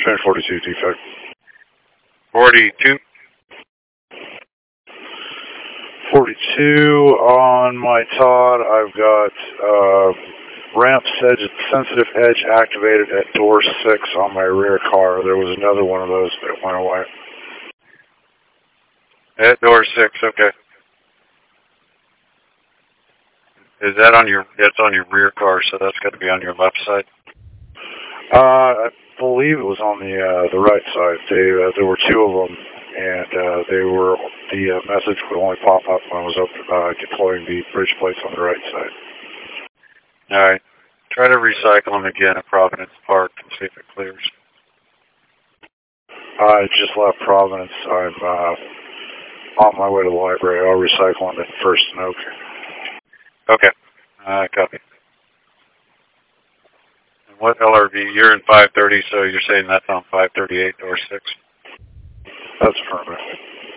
Train 42, defect. 42. 42 on my Todd. I've got ramp sensitive edge activated at door 6 on my rear car. There was another one of those that went away. At door 6, okay. Is that on your, it's on your rear car, so that's got to be on your left side? I believe it was on the right side. There were 2 of them, and the message would only pop up when I was deploying the bridge plates on the right side. Alright. Try to recycle them again at Providence Park and see if it clears. I just left Providence. I'm on my way to the library. I'll recycle them at First and Oak. Okay. Copy. And what LRV? You're in 530, so you're saying that's on 538 or 6? That's affirmative.